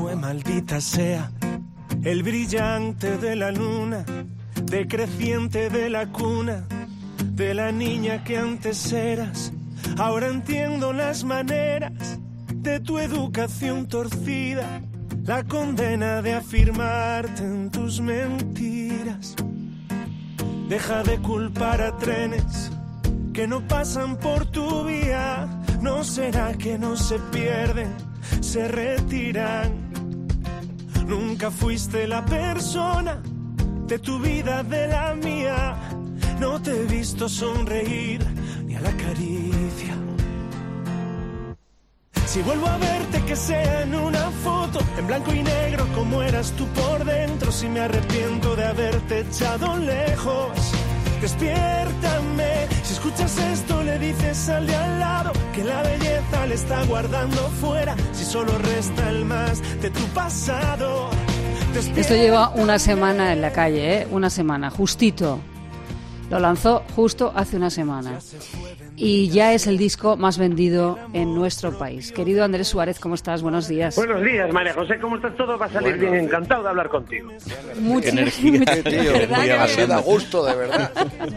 fue, maldita sea, el brillante de la luna, decreciente de la cuna, de la niña que antes eras. Ahora entiendo las maneras de tu educación torcida, la condena de afirmarte en tus mentiras. Deja de culpar a trenes que no pasan por tu vía. ¿No será que no se pierden, se retiran? Nunca fuiste la persona de tu vida, de la mía. No te he visto sonreír ni a la caricia. Si vuelvo a verte, que sea en una foto, en blanco y negro como eras tú por dentro. Si me arrepiento de haberte echado lejos, despiértame. Si escuchas esto, le dices al de al lado que la belleza le está guardando fuera. Si solo resta el más de tu pasado. Esto lleva una semana en la calle, ¿eh? Una semana, justito. Lo lanzó justo hace una semana. Y ya es el disco más vendido en nuestro país. Querido Andrés Suárez, ¿cómo estás? Buenos días. Buenos días, María José, ¿cómo estás? Todo va a salir bien, encantado de hablar contigo. Mucha energía, tío. Así da gusto, de verdad.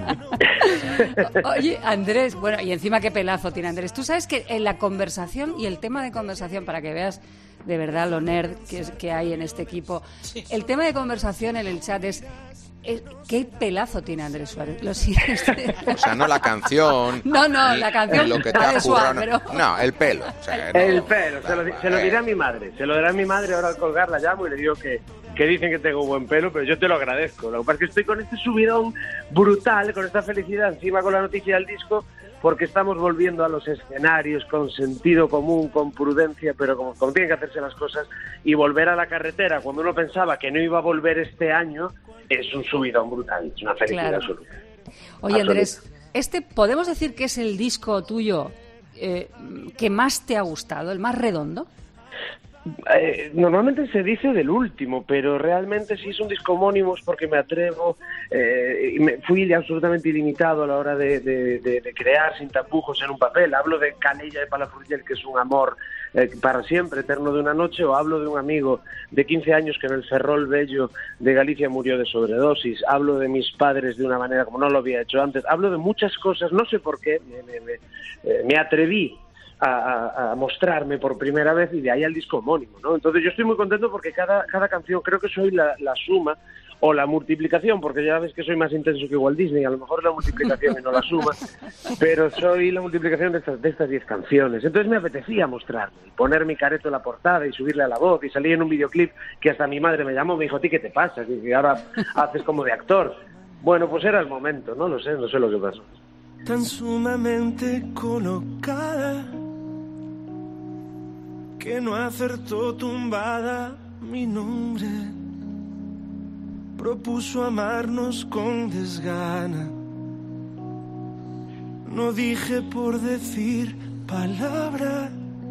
Oye, Andrés, bueno, y encima qué pelazo tiene Andrés. Tú sabes que en la conversación y el tema de conversación, para que veas de verdad lo nerd que hay en este equipo, el tema de conversación en el chat es ¿qué pelazo tiene Andrés Suárez? Lo siento. O sea, no la canción. No, la canción lo que te de Suárez, pero... No, el pelo. O sea, no, el pelo, se lo diré a mi madre. Se lo diré a mi madre, ahora al colgar la llamo y le digo que dicen que tengo buen pelo, pero yo te lo agradezco. Lo que pasa es que estoy con este subidón brutal, con esta felicidad, encima con la noticia del disco, porque estamos volviendo a los escenarios con sentido común, con prudencia, pero como tienen que hacerse las cosas, y volver a la carretera cuando uno pensaba que no iba a volver este año, es un subidón brutal, es una felicidad absoluta. Oye, Andrés, ¿podemos decir que es el disco tuyo que más te ha gustado, el más redondo? Normalmente se dice del último, pero realmente si es un disco homónimo es porque me atrevo, fui absolutamente ilimitado a la hora de crear sin tapujos en un papel. Hablo de Calella de Palafrugell, que es un amor para siempre, eterno de una noche, o hablo de un amigo de 15 años que en el Ferrol Bello de Galicia murió de sobredosis. Hablo de mis padres de una manera como no lo había hecho antes. Hablo de muchas cosas, no sé por qué, me atreví a mostrarme por primera vez, y de ahí al disco homónimo, ¿no? Entonces yo estoy muy contento porque cada canción creo que soy la suma o la multiplicación, porque ya ves que soy más intenso que Walt Disney, a lo mejor la multiplicación y no la suma, pero soy la multiplicación de estas 10 canciones. Entonces me apetecía mostrarme, y poner mi careto en la portada y subirle a la voz, y salir en un videoclip que hasta mi madre me llamó, me dijo: ¿a ti qué te pasa? Que ahora haces como de actor. Bueno, pues era el momento, no sé lo que pasó. Tan sumamente colocada que no acertó tumbada mi nombre. Propuso amarnos con desgana. No dije por decir palabra.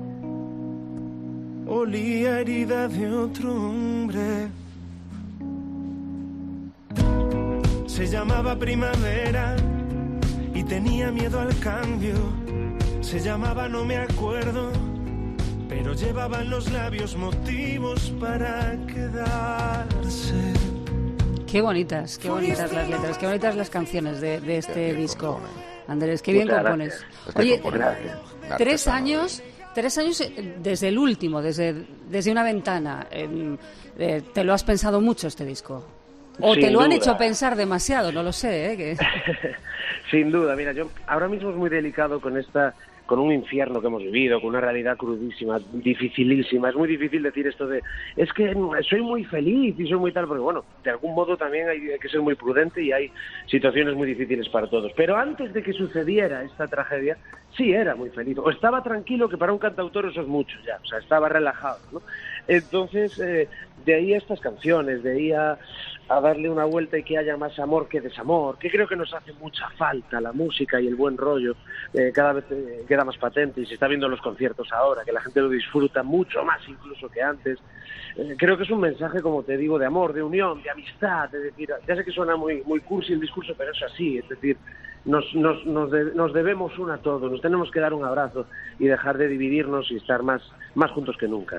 Olía herida de otro hombre. Se llamaba primavera y tenía miedo al cambio. Se llamaba no me acuerdo, pero llevaba en los labios motivos para quedarse. Qué bonitas las letras, qué bonitas las canciones de este disco. Andrés, qué bien compones. Oye, 3 años desde el último, desde una ventana. ¿Te lo has pensado mucho este disco? ¿O te lo han hecho pensar demasiado? No lo sé, ¿eh? Sin duda, mira, yo ahora mismo es muy delicado con un infierno que hemos vivido, con una realidad crudísima, dificilísima. Es muy difícil decir esto de, es que soy muy feliz y soy muy tal, porque bueno, de algún modo también hay que ser muy prudente y hay situaciones muy difíciles para todos. Pero antes de que sucediera esta tragedia, sí era muy feliz, o estaba tranquilo, que para un cantautor eso es mucho ya, o sea, estaba relajado, ¿no? Entonces, de ahí a estas canciones, de ahí a darle una vuelta y que haya más amor que desamor, que creo que nos hace mucha falta la música y el buen rollo, cada vez queda más patente, y se está viendo en los conciertos ahora, que la gente lo disfruta mucho más incluso que antes. Creo que es un mensaje, como te digo, de amor, de unión, de amistad, es decir, ya sé que suena muy cursi el discurso, pero es así, es decir, nos debemos uno a todos, nos tenemos que dar un abrazo y dejar de dividirnos y estar más juntos que nunca, ¿no?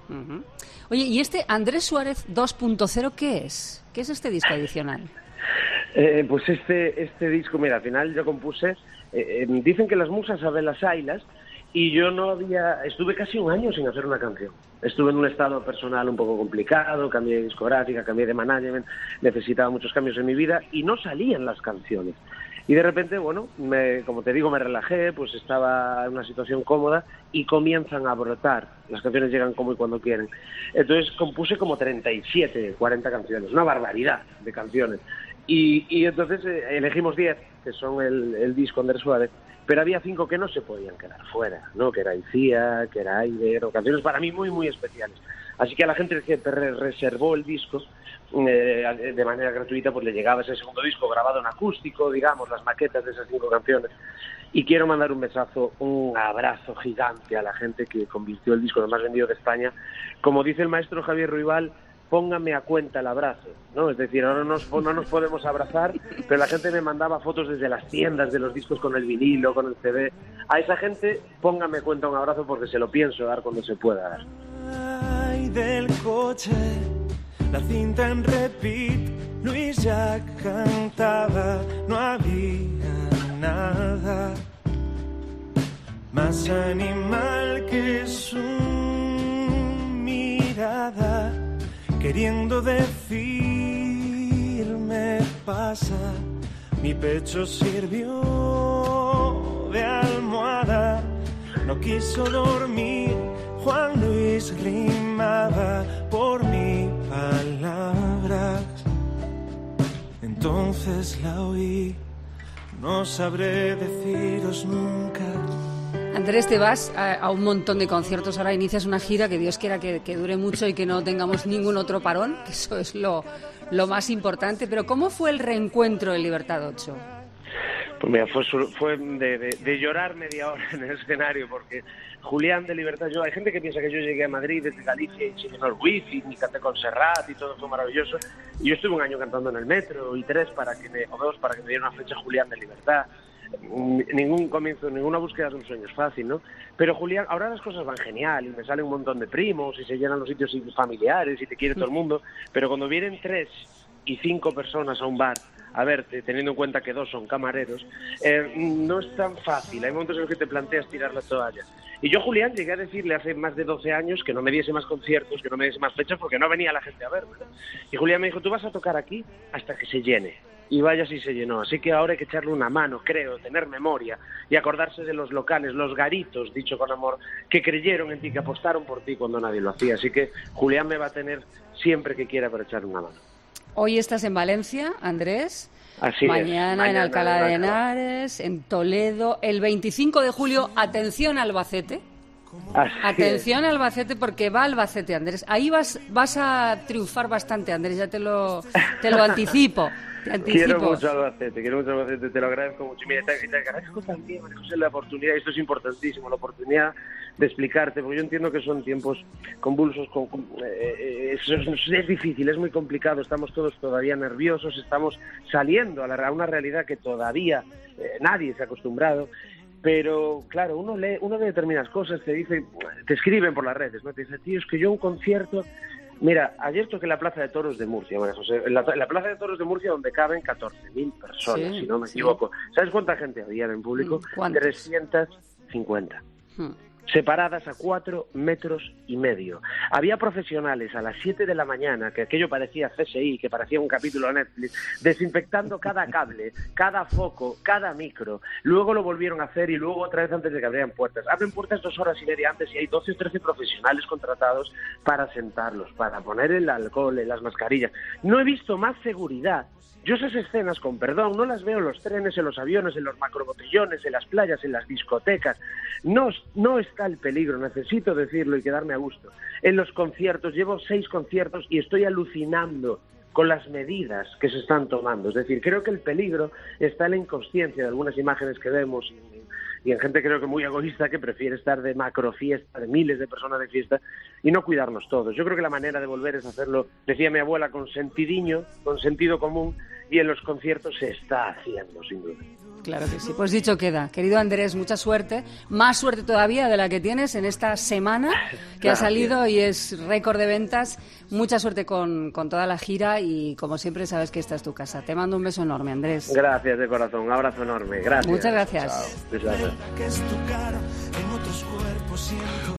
Uh-huh. Oye, ¿y este Andrés Suárez 2.0 qué es? ¿Qué es este disco adicional? Pues este disco, mira, al final yo compuse, dicen que las musas saben las ailas, y yo estuve casi un año sin hacer una canción. Estuve en un estado personal un poco complicado, cambié de discográfica, cambié de management, necesitaba muchos cambios en mi vida y no salían las canciones. Y de repente, bueno, como te digo, me relajé, pues estaba en una situación cómoda y comienzan a brotar. Las canciones llegan como y cuando quieren. Entonces compuse como 37, 40 canciones, una barbaridad de canciones. Y entonces elegimos 10, que son el disco Andrés Suárez, pero había 5 que no se podían quedar fuera, ¿no? Que era Icía, que era Aider, o canciones para mí muy, muy especiales. Así que a la gente que reservó el disco de manera gratuita, pues le llegaba ese segundo disco grabado en acústico, digamos, las maquetas de esas 5 canciones. Y quiero mandar un besazo, un abrazo gigante a la gente que convirtió el disco en el más vendido de España. Como dice el maestro Javier Ruibal, póngame a cuenta el abrazo, ¿no? Es decir, ahora no nos podemos abrazar, pero la gente me mandaba fotos desde las tiendas de los discos con el vinilo, con el CD. A esa gente, póngame a cuenta un abrazo porque se lo pienso dar cuando se pueda dar. Ay, del coche, la cinta en repeat, Luis ya cantaba, no había nada más animal que su mirada, queriendo decirme pasa, mi pecho sirvió de almohada, no quiso dormir, Juan Luis rimaba por mis palabras, entonces la oí, no sabré deciros nunca. Andrés, te vas a un montón de conciertos, ahora inicias una gira que Dios quiera que dure mucho y que no tengamos ningún otro parón, que eso es lo más importante, pero ¿cómo fue el reencuentro en Libertad 8? Pues mira, fue de llorar media hora en el escenario, porque Julián de Libertad, hay gente que piensa que yo llegué a Madrid desde Galicia y se llenó el wifi, y canté con Serrat y todo fue maravilloso, y yo estuve un año cantando en el metro, y 2 para que me diera una fecha Julián de Libertad. Ningún comienzo, ninguna búsqueda de un sueño es fácil, ¿no? Pero Julián, ahora las cosas van genial y me salen un montón de primos y se llenan los sitios familiares y te quiere todo el mundo, pero cuando vienen 3 y 5 personas a un bar a verte, teniendo en cuenta que 2 son camareros, no es tan fácil. Hay momentos en los que te planteas tirar la toalla. Y yo, Julián, llegué a decirle hace más de 12 años que no me diese más conciertos, que no me diese más fechas, porque no venía la gente a verme, ¿no? Y Julián me dijo, tú vas a tocar aquí hasta que se llene. Y vaya si se llenó. Así que ahora hay que echarle una mano, creo, tener memoria y acordarse de los locales, los garitos, dicho con amor, que creyeron en ti, que apostaron por ti cuando nadie lo hacía. Así que Julián me va a tener siempre que quiera para echarle una mano. Hoy estás en Valencia, Andrés. Así Mañana en Alcalá de Henares, en Toledo. El 25 de julio, atención Albacete. Atención Albacete, porque va Albacete, Andrés. Ahí vas a triunfar bastante, Andrés, ya te lo anticipo. Quiero mucho Albacete, te lo agradezco mucho. Mira, te agradezco también, María José, la oportunidad, esto es importantísimo, la oportunidad de explicarte, porque yo entiendo que son tiempos convulsos, es difícil, es muy complicado, estamos todos todavía nerviosos, estamos saliendo a una realidad que todavía nadie se ha acostumbrado. Pero, claro, uno lee determinadas cosas, te escriben por las redes, ¿no? Te dice, tío, es que yo un concierto... Mira, ayer toqué la Plaza de Toros de Murcia, María José, la Plaza de Toros de Murcia donde caben 14.000 personas, si no me equivoco. ¿Sabes cuánta gente había en público? ¿Cuántos? 350. Separadas a 4,5 metros. Había profesionales a las 7 de la mañana, que aquello parecía CSI, que parecía un capítulo de Netflix, desinfectando cada cable, cada foco, cada micro. Luego lo volvieron a hacer y luego otra vez antes de que abrieran puertas. Abren puertas 2 horas y media antes y hay 12 o 13 profesionales contratados para sentarlos, para poner el alcohol, las mascarillas. No he visto más seguridad. Yo esas escenas, con perdón, no las veo en los trenes, en los aviones, en los macrobotellones, en las playas, en las discotecas. No está el peligro, necesito decirlo y quedarme a gusto. En los conciertos, llevo 6 conciertos y estoy alucinando con las medidas que se están tomando. Es decir, creo que el peligro está en la inconsciencia de algunas imágenes que vemos y en gente creo que muy egoísta que prefiere estar de macrofiesta, de miles de personas de fiesta y no cuidarnos todos. Yo creo que la manera de volver es hacerlo, decía mi abuela, con sentidiño, con sentido común, y en los conciertos se está haciendo, sin duda. Claro que sí. Pues dicho queda. Querido Andrés, mucha suerte. Más suerte todavía de la que tienes en esta semana que ha salido y es récord de ventas. Mucha suerte con toda la gira y, como siempre, sabes que esta es tu casa. Te mando un beso enorme, Andrés. Gracias de corazón. Un abrazo enorme. Gracias. Muchas gracias. Chao.